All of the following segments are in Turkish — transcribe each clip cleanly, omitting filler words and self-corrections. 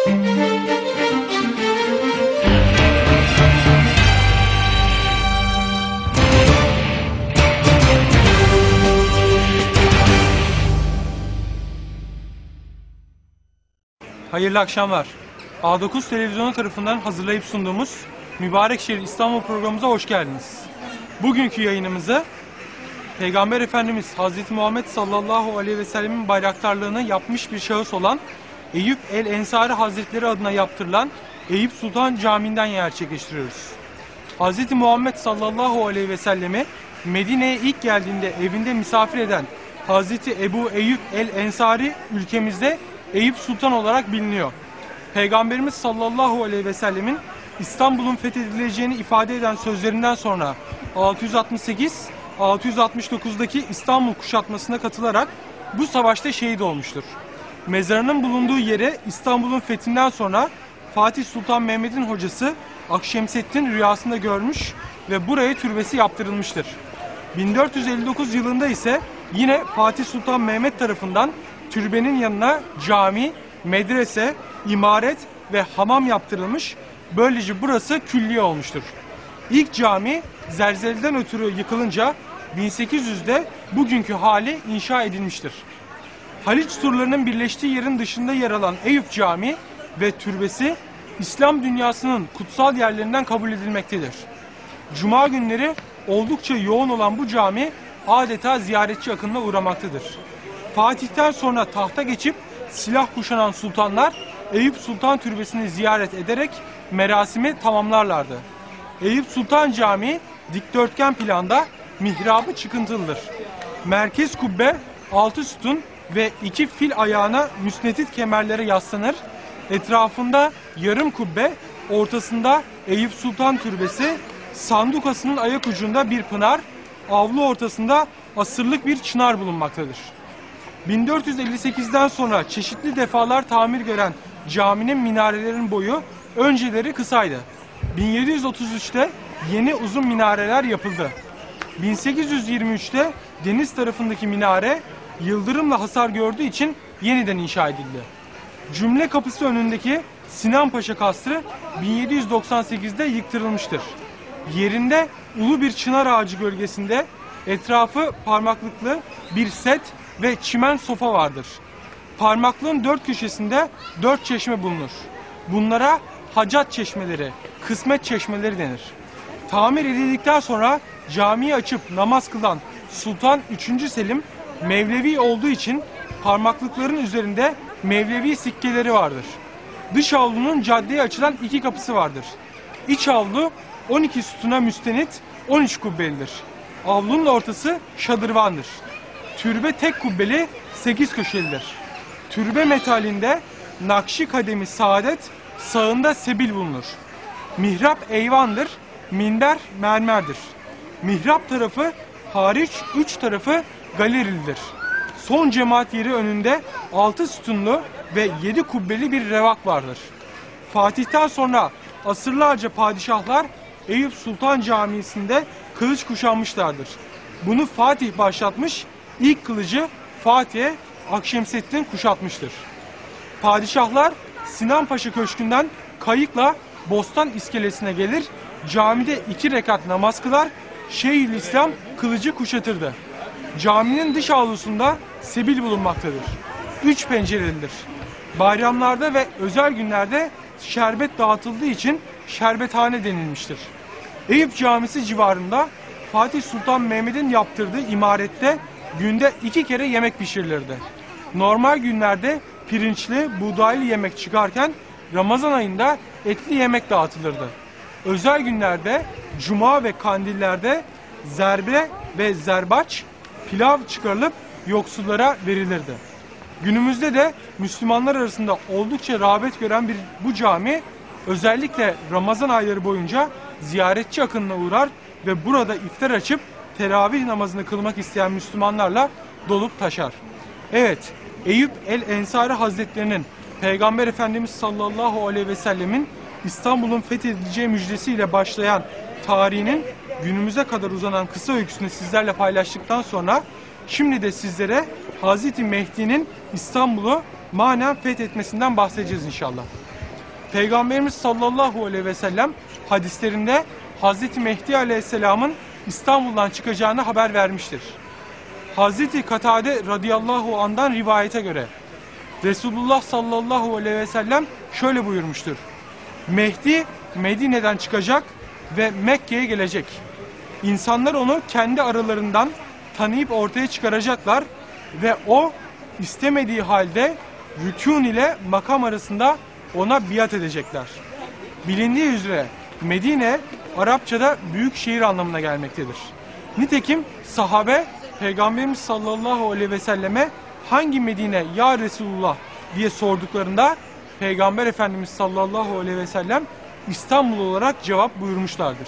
Hayırlı akşamlar. A9 Televizyonu tarafından hazırlayıp sunduğumuz Mübarek Şehir İstanbul programımıza hoş geldiniz. Bugünkü yayınımızı Peygamber Efendimiz Hazreti Muhammed sallallahu aleyhi ve sellemin bayraktarlığını yapmış bir şahıs olan Eyüp el-Ensari Hazretleri adına yaptırılan Eyüp Sultan Camii'nden gerçekleştiriyoruz. Hazreti Muhammed sallallahu aleyhi ve sellemi Medine'ye ilk geldiğinde evinde misafir eden Hazreti Ebu Eyyub el-Ensari ülkemizde Eyüp Sultan olarak biliniyor. Peygamberimiz sallallahu aleyhi ve sellemin İstanbul'un fethedileceğini ifade eden sözlerinden sonra 668-669'daki İstanbul kuşatmasına katılarak bu savaşta şehit olmuştur. Mezarının bulunduğu yere İstanbul'un fethinden sonra Fatih Sultan Mehmet'in hocası Akşemseddin rüyasında görmüş ve buraya türbesi yaptırılmıştır. 1459 yılında ise yine Fatih Sultan Mehmet tarafından türbenin yanına cami, medrese, imaret ve hamam yaptırılmış. Böylece burası külliye olmuştur. İlk cami zelzelden ötürü yıkılınca 1800'de bugünkü hali inşa edilmiştir. Haliç surlarının birleştiği yerin dışında yer alan Eyüp Camii ve türbesi İslam dünyasının kutsal yerlerinden kabul edilmektedir. Cuma günleri oldukça yoğun olan bu cami adeta ziyaretçi akınına uğramaktadır. Fatih'ten sonra tahta geçip silah kuşanan sultanlar Eyüp Sultan Türbesi'ni ziyaret ederek merasimi tamamlarlardı. Eyüp Sultan Camii dikdörtgen planda, mihrabı çıkıntılıdır. Merkez kubbe 6 sütun ve 2 fil ayağına müsnetit kemerlere yaslanır. Etrafında yarım kubbe, ortasında Eyüp Sultan Türbesi, sandukasının ayak ucunda bir pınar, avlu ortasında asırlık bir çınar bulunmaktadır. 1458'den sonra çeşitli defalar tamir gören caminin minarelerinin boyu önceleri kısaydı. 1733'te yeni uzun minareler yapıldı. 1823'te deniz tarafındaki minare yıldırımla hasar gördüğü için yeniden inşa edildi. Cümle Kapısı önündeki Sinan Paşa Kasrı 1798'de yıktırılmıştır. Yerinde ulu bir çınar ağacı gölgesinde etrafı parmaklıklı bir set ve çimen sofa vardır. Parmaklığın 4 köşesinde 4 çeşme bulunur. Bunlara hacat çeşmeleri, kısmet çeşmeleri denir. Tamir edildikten sonra camiyi açıp namaz kılan Sultan 3. Selim Mevlevi olduğu için parmaklıkların üzerinde Mevlevi sikkeleri vardır. Dış avlunun caddeye açılan 2 kapısı vardır. İç avlu 12 sütuna müstenit 13 kubbelidir. Avlunun ortası şadırvandır. Türbe tek kubbeli 8 köşelidir. Türbe metalinde Nakşi Kademi Saadet, sağında sebil bulunur. Mihrap eyvandır, minber mermerdir. Mihrap tarafı hariç 3 tarafı galerilidir. Son cemaat yeri önünde 6 sütunlu ve 7 kubbeli bir revak vardır. Fatih'ten sonra asırlarca padişahlar Eyüp Sultan Camii'sinde kılıç kuşanmışlardır. Bunu Fatih başlatmış, ilk kılıcı Fatih'e Akşemseddin kuşatmıştır. Padişahlar Sinan Paşa Köşkü'nden kayıkla Bostan İskelesi'ne gelir, camide 2 rekat namaz kılar, Şeyhülislam kılıcı kuşatırdı. Caminin dış avlusunda sebil bulunmaktadır. 3 pencerelidir. Bayramlarda ve özel günlerde şerbet dağıtıldığı için şerbethane denilmiştir. Eyüp Camisi civarında Fatih Sultan Mehmet'in yaptırdığı imarette günde 2 kere yemek pişirilirdi. Normal günlerde pirinçli, buğdaylı yemek çıkarken Ramazan ayında etli yemek dağıtılırdı. Özel günlerde, cuma ve kandillerde zerbe ve zerbaç, pilav çıkarılıp yoksullara verilirdi. Günümüzde de Müslümanlar arasında oldukça rağbet gören bu cami özellikle Ramazan ayları boyunca ziyaretçi akınına uğrar ve burada iftar açıp teravih namazını kılmak isteyen Müslümanlarla dolup taşar. Evet, Eyüp el-Ensari Hazretlerinin Peygamber Efendimiz sallallahu aleyhi ve sellemin İstanbul'un fethedileceği müjdesiyle başlayan tarihinin günümüze kadar uzanan kısa öyküsünü sizlerle paylaştıktan sonra şimdi de sizlere Hazreti Mehdi'nin İstanbul'u manen fethetmesinden bahsedeceğiz inşallah. Peygamberimiz sallallahu aleyhi ve sellem hadislerinde Hazreti Mehdi aleyhisselamın İstanbul'dan çıkacağını haber vermiştir. Hazreti Katade radıyallahu anh'dan rivayete göre Resulullah sallallahu aleyhi ve sellem şöyle buyurmuştur. Mehdi Medine'den çıkacak ve Mekke'ye gelecek. İnsanlar onu kendi aralarından tanıyıp ortaya çıkaracaklar ve o istemediği halde rükûn ile makam arasında ona biat edecekler. Bilindiği üzere Medine Arapçada büyük şehir anlamına gelmektedir. Nitekim sahabe Peygamberimiz sallallahu aleyhi ve selleme hangi Medine ya Resulullah diye sorduklarında Peygamber Efendimiz sallallahu aleyhi ve sellem İstanbul olarak cevap buyurmuşlardır.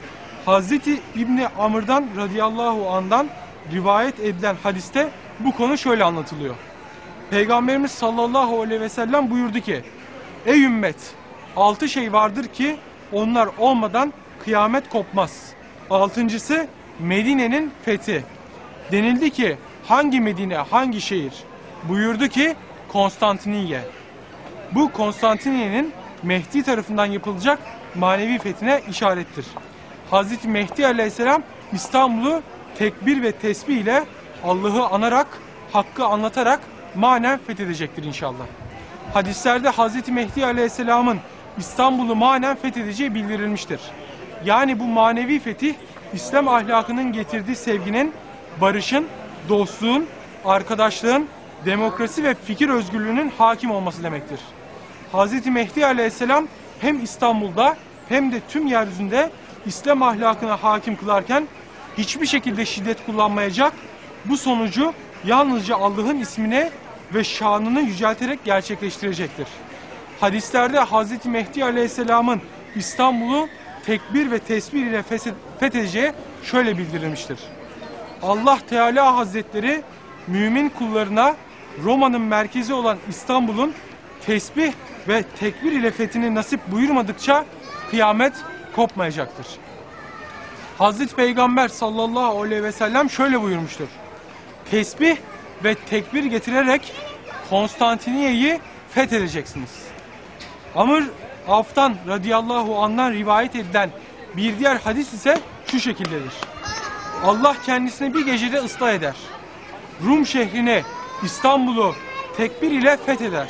Hazreti İbni Amr'dan radıyallahu anh'dan rivayet edilen hadiste bu konu şöyle anlatılıyor. Peygamberimiz sallallahu aleyhi ve sellem buyurdu ki: Ey ümmet! 6 şey vardır ki onlar olmadan kıyamet kopmaz. 6.'sı Medine'nin fethi. Denildi ki hangi Medine, hangi şehir? Buyurdu ki Konstantiniye. Bu Konstantiniye'nin Mehdi tarafından yapılacak manevi fethine işarettir. Hazreti Mehdi aleyhisselam İstanbul'u tekbir ve tesbih ile Allah'ı anarak, hakkı anlatarak manen fethedecektir inşallah. Hadislerde Hazreti Mehdi aleyhisselamın İstanbul'u manen fethedeceği bildirilmiştir. Yani bu manevi fetih İslam ahlakının getirdiği sevginin, barışın, dostluğun, arkadaşlığın, demokrasi ve fikir özgürlüğünün hakim olması demektir. Hazreti Mehdi aleyhisselam hem İstanbul'da hem de tüm yeryüzünde İslam ahlakına hakim kılarken hiçbir şekilde şiddet kullanmayacak, bu sonucu yalnızca Allah'ın ismine ve şanını yücelterek gerçekleştirecektir. Hadislerde Hazreti Mehdi aleyhisselamın İstanbul'u tekbir ve tesbih ile fethedeceği şöyle bildirilmiştir. Allah Teala Hazretleri mümin kullarına Roma'nın merkezi olan İstanbul'un tesbih ve tekbir ile fethini nasip buyurmadıkça kıyamet kopmayacaktır. Hazreti Peygamber sallallahu aleyhi ve sellem şöyle buyurmuştur. Tesbih ve tekbir getirerek Konstantiniye'yi fethedeceksiniz. Amr Aftan radıyallahu anh'dan rivayet edilen bir diğer hadis ise şu şekildedir. Allah kendisini bir gecede ıslah eder. Rum şehrini, İstanbul'u tekbir ile fetheder.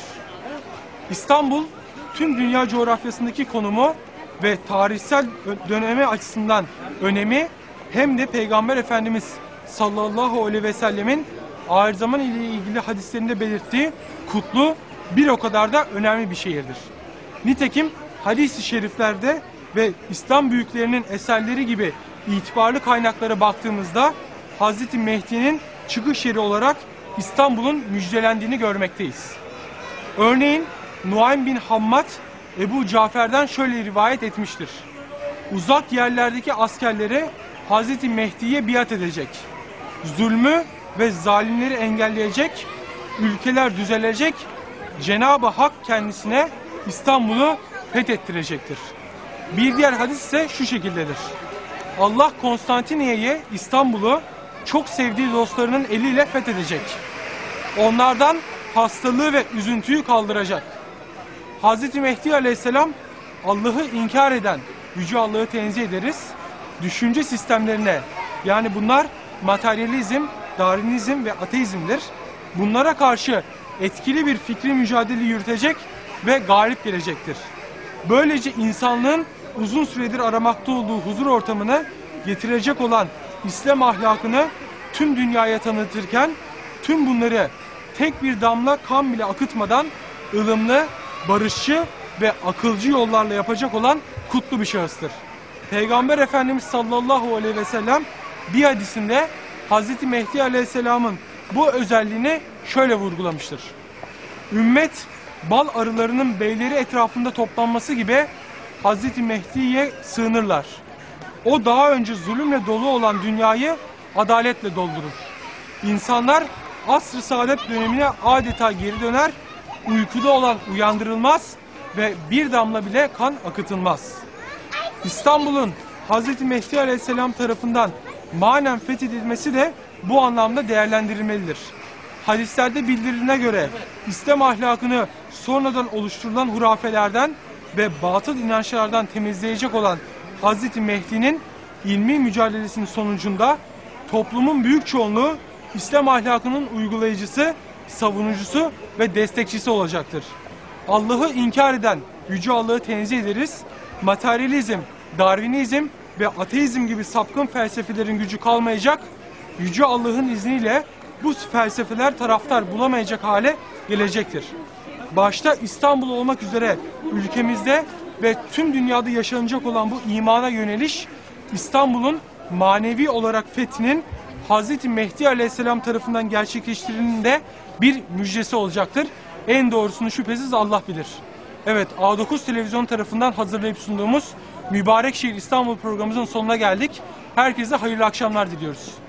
İstanbul, tüm dünya coğrafyasındaki konumu ve tarihsel dönemi açısından önemi hem de Peygamber Efendimiz sallallahu aleyhi ve sellemin ahir zaman ile ilgili hadislerinde belirttiği kutlu, bir o kadar da önemli bir şehirdir. Nitekim hadis-i şeriflerde ve İslam büyüklerinin eserleri gibi itibarlı kaynaklara baktığımızda Hazreti Mehdi'nin çıkış yeri olarak İstanbul'un müjdelendiğini görmekteyiz. Örneğin Nuaym bin Hammad Ebu Cafer'den şöyle rivayet etmiştir. Uzak yerlerdeki askerleri Hazreti Mehdi'ye biat edecek. Zulmü ve zalimleri engelleyecek, ülkeler düzelecek, Cenab-ı Hak kendisine İstanbul'u fethettirecektir. Bir diğer hadis ise şu şekildedir. Allah Konstantiniye'yi, İstanbul'u çok sevdiği dostlarının eliyle fethedecek. Onlardan hastalığı ve üzüntüyü kaldıracak. Hazreti Mehdi aleyhisselam Allah'ı inkar eden, Yüce Allah'ı tenzih ederiz, düşünce sistemlerine, yani bunlar materyalizm, Darwinizm ve ateizmdir. Bunlara karşı etkili bir fikri mücadele yürütecek ve galip gelecektir. Böylece insanlığın uzun süredir aramakta olduğu huzur ortamını getirecek olan İslam ahlakını tüm dünyaya tanıtırken tüm bunları tek bir damla kan bile akıtmadan ılımlı, barışçı ve akılcı yollarla yapacak olan kutlu bir şahıstır. Peygamber Efendimiz sallallahu aleyhi ve sellem bir hadisinde Hazreti Mehdi aleyhisselamın bu özelliğini şöyle vurgulamıştır. Ümmet bal arılarının beyleri etrafında toplanması gibi Hazreti Mehdi'ye sığınırlar. O daha önce zulümle dolu olan dünyayı adaletle doldurur. İnsanlar asr-ı saadet dönemine adeta geri döner, uykuda olan uyandırılmaz ve bir damla bile kan akıtılmaz. İstanbul'un Hazreti Mehdi aleyhisselam tarafından manen fethedilmesi de bu anlamda değerlendirilmelidir. Hadislerde bildirilene göre İslam ahlakını sonradan oluşturulan hurafelerden ve batıl inançlardan temizleyecek olan Hazreti Mehdi'nin ilmi mücadelesinin sonucunda toplumun büyük çoğunluğu İslam ahlakının uygulayıcısı, savunucusu ve destekçisi olacaktır. Allah'ı inkar eden Yüce Allah'ı tenzih ederiz. Materyalizm, Darwinizm ve ateizm gibi sapkın felsefelerin gücü kalmayacak. Yüce Allah'ın izniyle bu felsefeler taraftar bulamayacak hale gelecektir. Başta İstanbul olmak üzere ülkemizde ve tüm dünyada yaşanacak olan bu imana yöneliş, İstanbul'un manevi olarak fethinin Hazreti Mehdi Aleyhisselam tarafından gerçekleştirildiğinin de bir müjdesi olacaktır. En doğrusunu şüphesiz Allah bilir. Evet, A9 Televizyon tarafından hazırlayıp sunduğumuz Mübarek Şehir İstanbul programımızın sonuna geldik. Herkese hayırlı akşamlar diliyoruz.